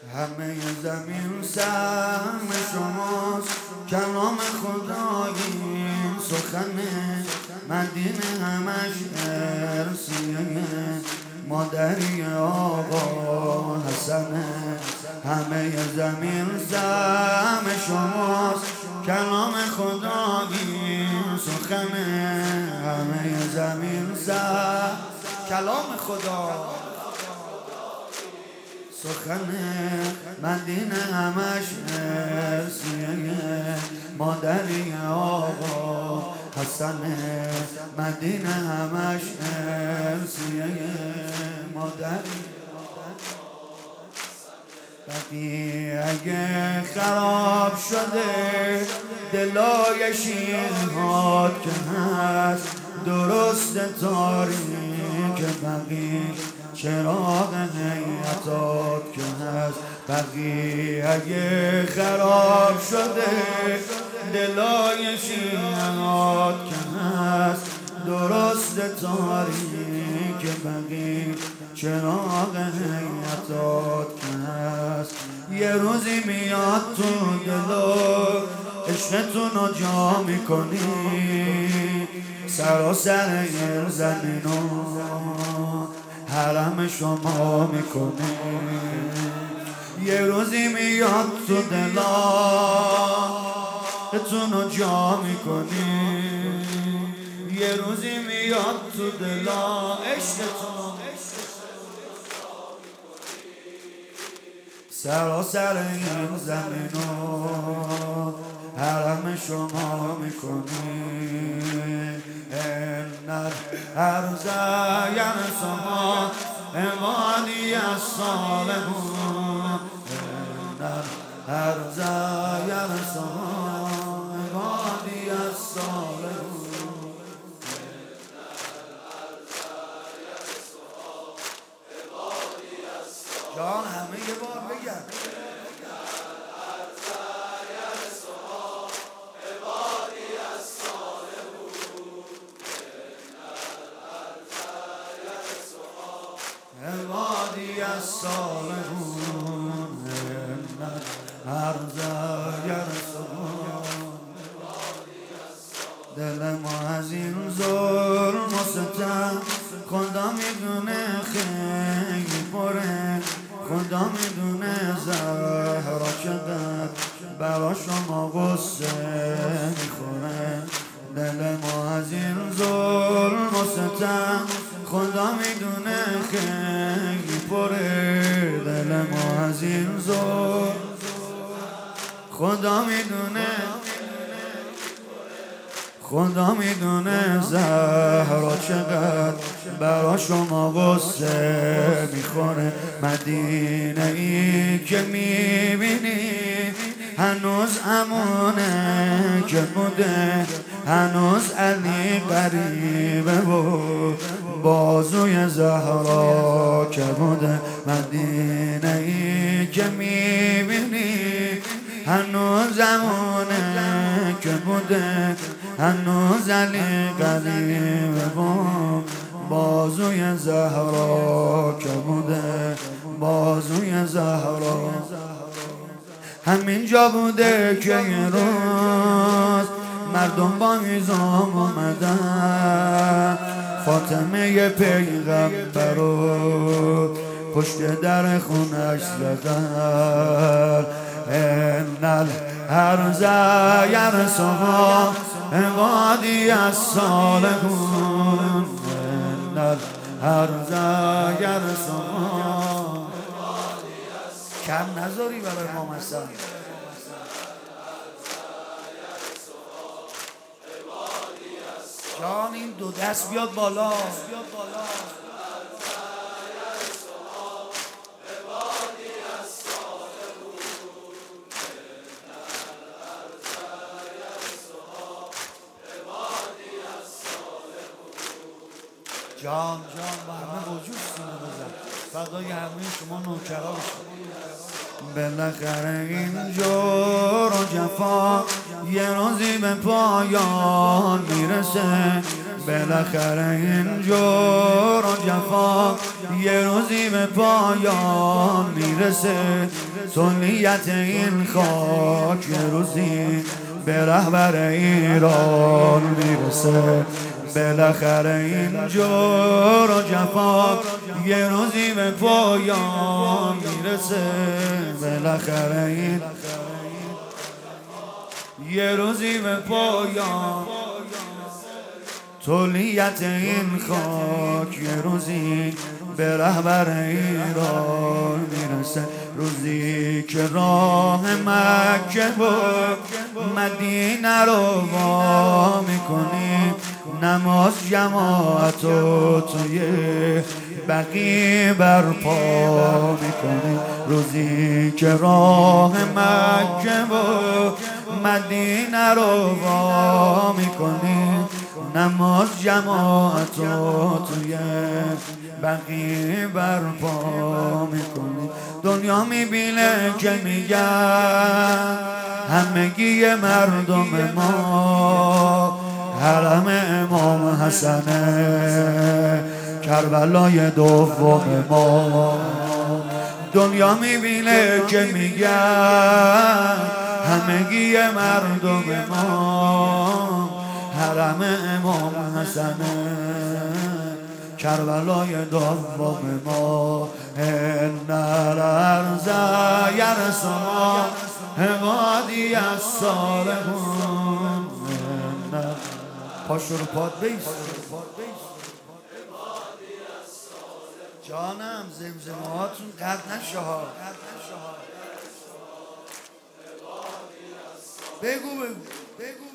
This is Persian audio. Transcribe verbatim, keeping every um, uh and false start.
همه زمین سهم شماست، کلام خدایی سخن مدینه همش ارسیه مادری آقا حسنه. همه زمین سهم شماست، کلام خدایی سخن همه زمین سهم کلام خدا سخن مدینه همش ارسیه مادری آقا حسنه. مدینه همش ارسیه مادری بقی اگه خراب شده دلای شیرهات که هست درست تاریک بقی چراغ حیاتات که هست. بقی اگه خراب شده دلای شیرهات که هست درست تاریک بقی چراغ حیاتات که هست. یه روزی میاد تو دلو عشقتون رو جا میکنی سراسر این زمینو حرم شما میکنی. یه روزی میاد تو دلا اتون رو جا میکنی. یه روزی میاد تو دلا عشقتون سراسر این زمینو حرم شما میکنی. ان الارض یرثها عبادی الصالحون. ان الارض یرثها عبادی الصالحون. جان همه یه بار بگن عبادی الصالحون. ان الارض یرثها. دل ما از این ظلم و ستم خدا میدونه خیلی پره. خدا میدونه زهرا چقدر برا شما غصه میخوره. دل ما از این ظلم و ستم خدا میدونه خیلی پره. دل ما از این ظلم خدا میدونه خدا میدونه زهرا چقدر برا شما غصه میخوره. مدینه ای که میبینی هنوز امونه که بوده، هنوز علی قریبه و بازوی زهرا که بوده. مدینه ای که میبینی هنوز امونه که بوده، هنوز علی قریبه و بازوی زهرا که بوده. بازوی زهرا همینجا بوده که یه روز مردم با میزام اومدن فاطمه پیغمبر رو پشت در خونش زدن. ان الارض یرثها عبادی الصالحون. ان الارض یرثها. کم نذاری برای امام حسن. جان این دو دست بیاد بالا. جان جان با همه وجود سینه بزن فدای همه شما نوکرا بشید. بالاخره این جور و جفا یه روزی به پایان میرسه، بالاخره این جور و جفا یه روزی به پایان میرسه. تو نیت این خاک یه روزی به رهبر ایران میرسه، بالاخره این جور و جفا یه روزی به پایان میرسه، بالاخره این یه روزی به پایان. تولیت این خاک یه روزی به رهبر ایران میرسه، روزی که راه مکه و مدینه رو وا میکنی، نماز جماعت و توی بقیع برپا میکنی. روزی که راه مکه و مدینه رو وا میکنی، نماز جماعت و توی بقیع برپا میکنی. دنیا میبینه که میگن همگی مردم ما حرم امام حسنه، کربلای دوم ما. دنیا میبینه که میگن همگی مردم ما حرم امام حسنه، کربلای دوم ما. ان الارض یرثها عبادی الصالحون. پاشو رو پاد بیس جانم، زمزمه هاتون قطع نشه ها. بگو بگو بگو